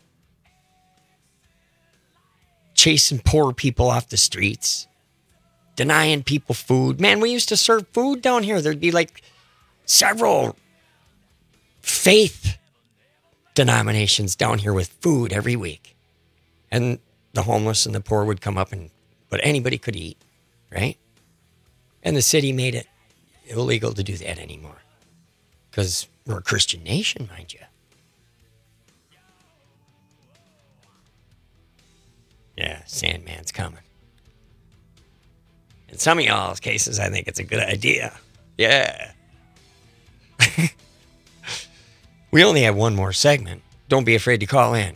chasing poor people off the streets, denying people food. Man, we used to serve food down here. There'd be like several faith denominations down here with food every week. And the homeless and the poor would come up, but anybody could eat, right? And the city made it illegal to do that anymore because we're a Christian nation, mind you. Yeah, Sandman's coming. In some of y'all's cases, I think it's a good idea. Yeah. We only have one more segment. Don't be afraid to call in.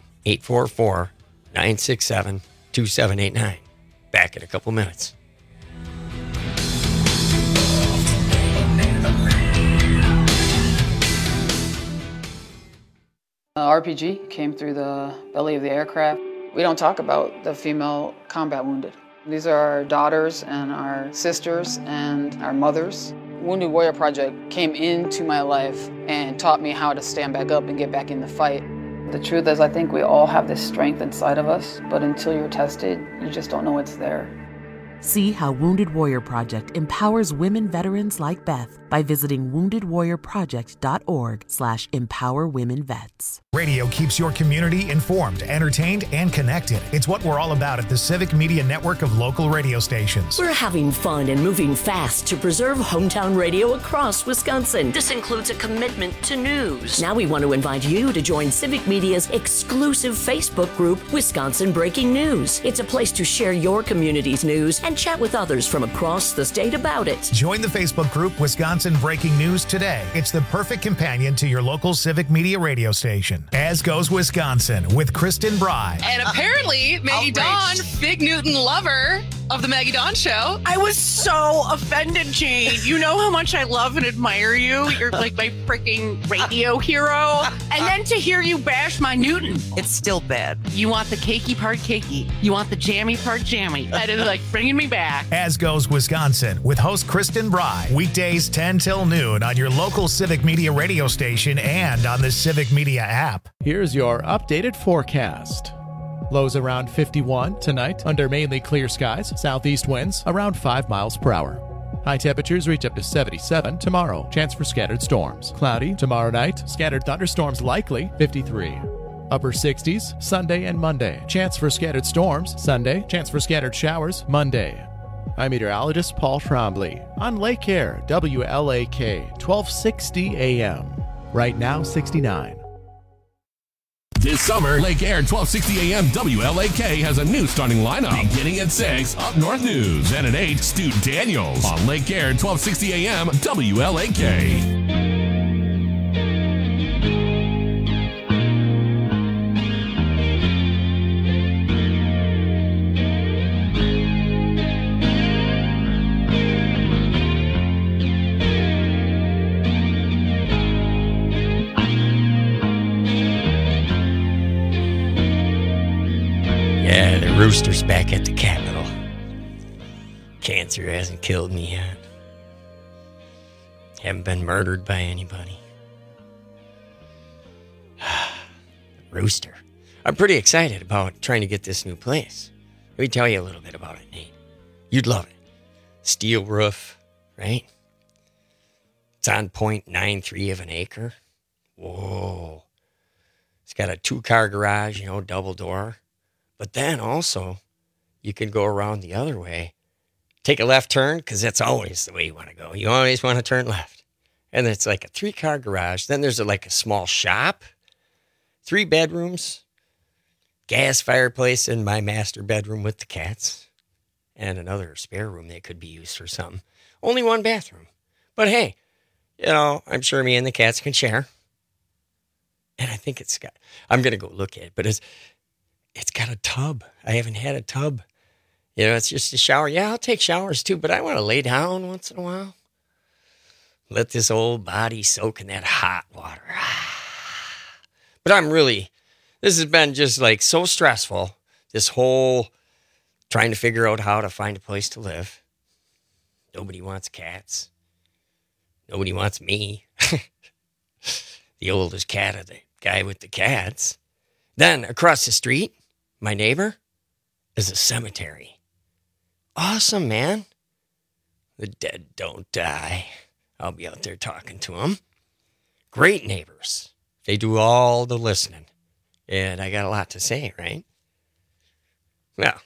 844-967-2789. Back in a couple minutes. RPG came through the belly of the aircraft. We don't talk about the female combat wounded. These are our daughters and our sisters and our mothers. Wounded Warrior Project came into my life and taught me how to stand back up and get back in the fight. The truth is, I think we all have this strength inside of us, but until you're tested, you just don't know it's there. See how Wounded Warrior Project empowers women veterans like Beth by visiting woundedwarriorproject.org/empowerwomenvets. Radio keeps your community informed, entertained, and connected. It's what we're all about at the Civic Media Network of local radio stations. We're having fun and moving fast to preserve hometown radio across Wisconsin. This includes a commitment to news. Now we want to invite you to join Civic Media's exclusive Facebook group, Wisconsin Breaking News. It's a place to share your community's news and chat with others from across the state about it. Join the Facebook group Wisconsin Breaking News today. It's the perfect companion to your local Civic Media radio station. As Goes Wisconsin with Kristen Bry. And apparently, Maggie Dawn, Big Newton lover of the Maggie Dawn Show. I was so offended, Jane. You know how much I love and admire you. You're like my freaking radio hero. And then to hear you bash my Newton. It's still bad. You want the cakey part cakey. You want the jammy part jammy. That is like bringing me back. As Goes Wisconsin with host Kristen Bry. Weekdays 10 till noon on your local Civic Media radio station and on the Civic Media app. Here's your updated forecast. Lows around 51 tonight under mainly clear skies. Southeast winds around 5 miles per hour. High temperatures reach up to 77 tomorrow. Chance for scattered storms. Cloudy tomorrow night. Scattered thunderstorms likely, 53. Upper 60s Sunday and Monday. Chance for scattered storms Sunday. Chance for scattered showers Monday. I'm meteorologist Paul Trombley on Lake Air, WLAK, 1260 AM. Right now, 69. This summer, Lake Air 1260 AM WLAK has a new starting lineup. Beginning at 6, Up North News, and at 8, Stu Daniels on Lake Air 1260 AM WLAK. Yeah, the rooster's back at the Capitol. Cancer hasn't killed me yet. Haven't been murdered by anybody. Rooster. I'm pretty excited about trying to get this new place. Let me tell you a little bit about it, Nate. You'd love it. Steel roof, right? It's on 0.93 of an acre. Whoa. It's got a 2-car garage, double door. But then also, you can go around the other way. Take a left turn, because that's always the way you want to go. You always want to turn left. And it's like a 3-car garage. Then there's like a small shop. 3 bedrooms. Gas fireplace in my master bedroom with the cats. And another spare room that could be used for something. Only 1 bathroom. But hey, I'm sure me and the cats can share. And I think it's got... I'm going to go look at it, but it's got a tub. I haven't had a tub. It's just a shower. Yeah, I'll take showers too, but I want to lay down once in a while. Let this old body soak in that hot water. But this has been just like so stressful. This whole trying to figure out how to find a place to live. Nobody wants cats. Nobody wants me. The oldest cat of the guy with the cats. Then across the street, my neighbor, is a cemetery. Awesome, man. The dead don't die. I'll be out there talking to them. Great neighbors. They do all the listening. And I got a lot to say, right? Well,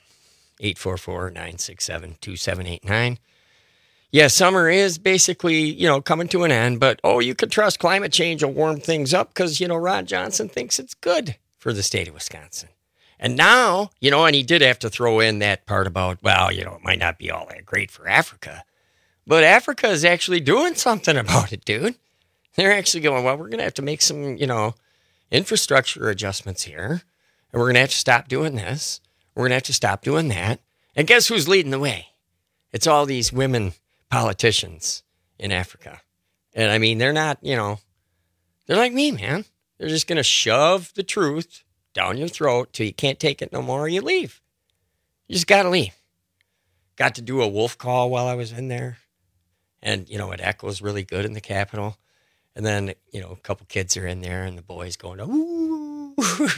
844-967-2789. Yeah, summer is basically, coming to an end. But, you can trust climate change will warm things up because, Ron Johnson thinks it's good for the state of Wisconsin. And now, and he did have to throw in that part about, it might not be all that great for Africa. But Africa is actually doing something about it, dude. They're actually going, we're going to have to make some, infrastructure adjustments here. And we're going to have to stop doing this. We're going to have to stop doing that. And guess who's leading the way? It's all these women politicians in Africa. And I mean, they're not, they're like me, man. They're just going to shove the truth down your throat till you can't take it no more or you leave. You just got to leave. Got to do a wolf call while I was in there. And, it echoes really good in the Capitol. And then, a couple kids are in there and the boys going, ooh.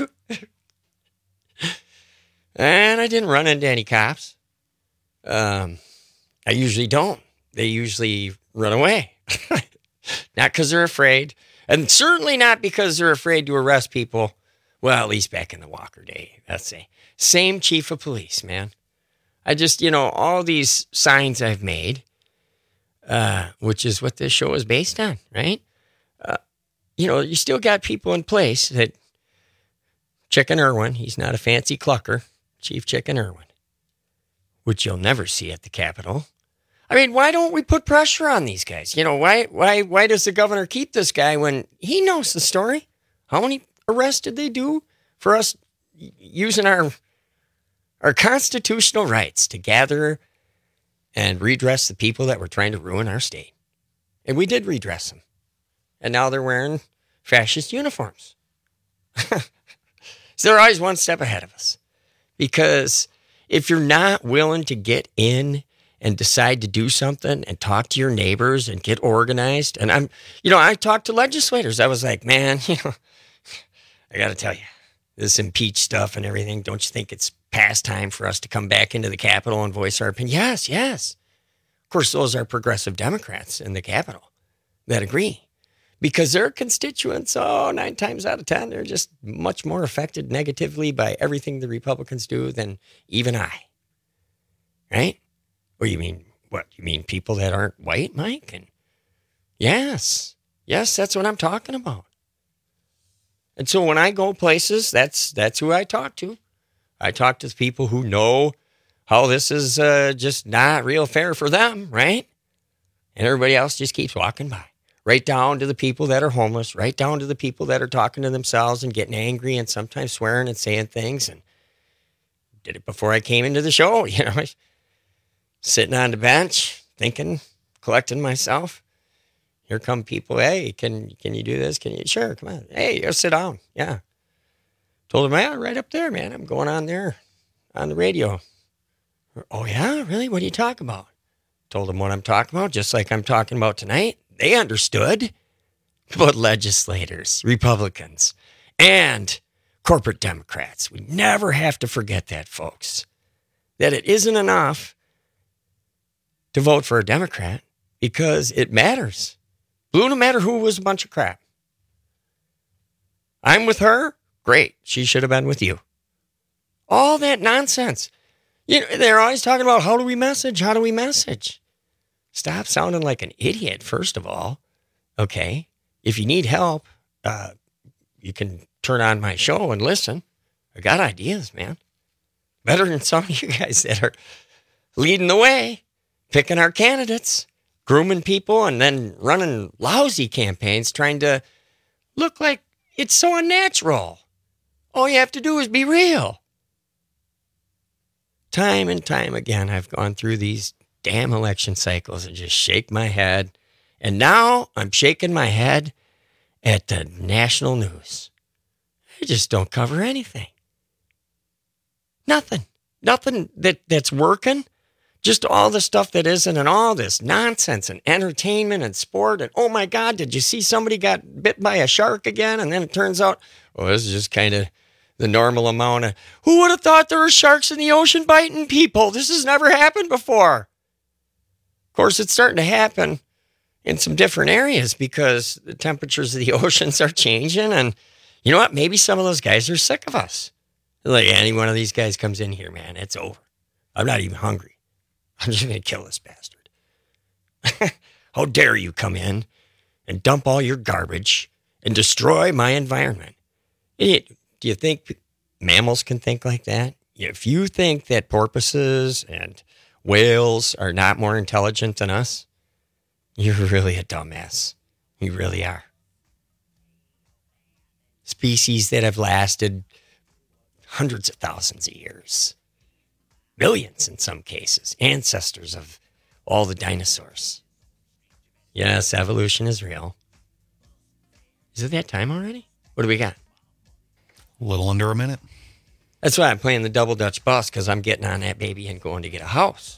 And I didn't run into any cops. I usually don't. They usually run away. Not because they're afraid. And certainly not because they're afraid to arrest people. Well, at least back in the Walker day, let's say. Same chief of police, man. I just, all these signs I've made, which is what this show is based on, right? You still got people in place that Chicken Irwin, he's not a fancy clucker, Chief Chicken Irwin, which you'll never see at the Capitol. I mean, why don't we put pressure on these guys? Why does the governor keep this guy when he knows the story? How many arrests did they do for us using our constitutional rights to gather and redress the people that were trying to ruin our state? And we did redress them. And now they're wearing fascist uniforms. So they're always one step ahead of us. Because if you're not willing to get in and decide to do something and talk to your neighbors and get organized. And I talked to legislators. I was like, man, I got to tell you, this impeach stuff and everything, don't you think it's past time for us to come back into the Capitol and voice our opinion? Yes, yes. Of course, those are progressive Democrats in the Capitol that agree. Because their constituents, 9 times out of 10, they're just much more affected negatively by everything the Republicans do than even I. Right? Or you mean, what? You mean people that aren't white, Mike? And yes, that's what I'm talking about. And so when I go places, that's who I talk to. I talk to people who know how this is just not real fair for them, right? And everybody else just keeps walking by. Right down to the people that are homeless, right down to the people that are talking to themselves and getting angry and sometimes swearing and saying things. And did it before I came into the show, sitting on the bench, thinking, collecting myself. Here come people. Hey, can you do this? Can you? Sure, come on. Hey, go sit down. Yeah. Told them, yeah, right up there, man. I'm going on there on the radio. Oh, yeah? Really? What are you talking about? Told them what I'm talking about, just like I'm talking about tonight. They understood. But legislators, Republicans, and corporate Democrats, we never have to forget that, folks, that it isn't enough to vote for a Democrat because it matters. Blue, no matter who, was a bunch of crap. I'm with her. Great. She should have been with you. All that nonsense. They're always talking about how do we message? How do we message? Stop sounding like an idiot, first of all. Okay. If you need help, you can turn on my show and listen. I got ideas, man. Better than some of you guys that are leading the way, picking our candidates, grooming people, and then running lousy campaigns trying to look like it's so unnatural. All you have to do is be real. Time and time again, I've gone through these damn election cycles and just shake my head. And now I'm shaking my head at the national news. They just don't cover anything. Nothing that's working. Just all the stuff that isn't, and all this nonsense and entertainment and sport. And oh my God, did you see somebody got bit by a shark again? And then it turns out, this is just kind of the normal amount of, who would have thought there were sharks in the ocean biting people? This has never happened before. Of course, it's starting to happen in some different areas because the temperatures of the oceans are changing. And you know what? Maybe some of those guys are sick of us. Like, any one of these guys comes in here, man, it's over. I'm not even hungry. I'm just going to kill this bastard. How dare you come in and dump all your garbage and destroy my environment? Idiot. Do you think mammals can think like that? If you think that porpoises and whales are not more intelligent than us, you're really a dumbass. You really are. Species that have lasted hundreds of thousands of years. Millions in some cases. Ancestors of all the dinosaurs. Yes, evolution is real. Is it that time already? What do we got? A little under a minute. That's why I'm playing the double Dutch bus, because I'm getting on that baby and going to get a house.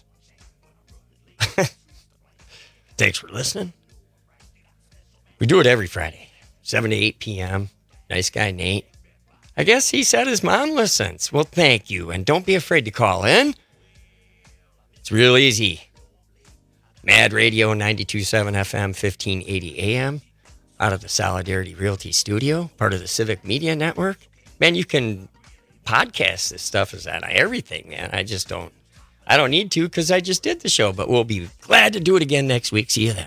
Thanks for listening. We do it every Friday, 7 to 8 p.m. Nice guy, Nate. I guess he said his mom listens. Well, thank you. And don't be afraid to call in. It's real easy. Mad Radio 92.7 FM, 1580 AM. Out of the Solidarity Realty Studio, part of the Civic Media Network. Man, you can podcast this stuff is on everything, man. I don't need to because I just did the show, but we'll be glad to do it again next week. See you then.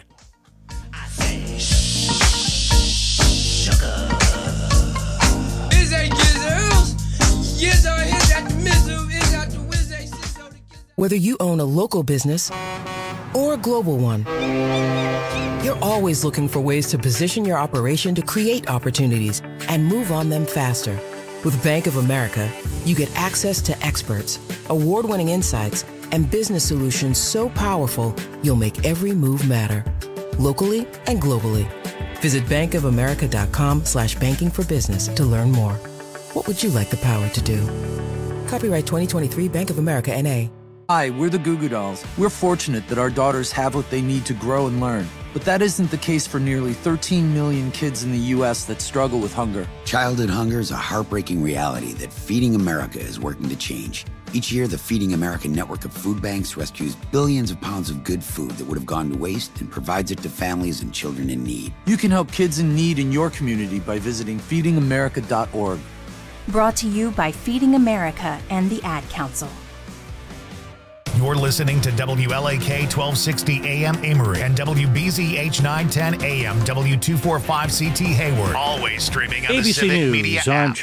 Whether you own a local business or a global one, you're always looking for ways to position your operation to create opportunities and move on them faster. With Bank of America, you get access to experts, award-winning insights, and business solutions so powerful, you'll make every move matter. Locally and globally. Visit bankofamerica.com/banking for business to learn more. What would you like the power to do? Copyright 2023 Bank of America, N.A. Hi, we're the Goo Goo Dolls. We're fortunate that our daughters have what they need to grow and learn. But that isn't the case for nearly 13 million kids in the U.S. that struggle with hunger. Childhood hunger is a heartbreaking reality that Feeding America is working to change. Each year, the Feeding America network of food banks rescues billions of pounds of good food that would have gone to waste and provides it to families and children in need. You can help kids in need in your community by visiting feedingamerica.org. Brought to you by Feeding America and the Ad Council. You're listening to WLAK 1260 AM Emory and WBZH 910 AM W245CT Hayward. Always streaming on the ABC Civic News Media on app.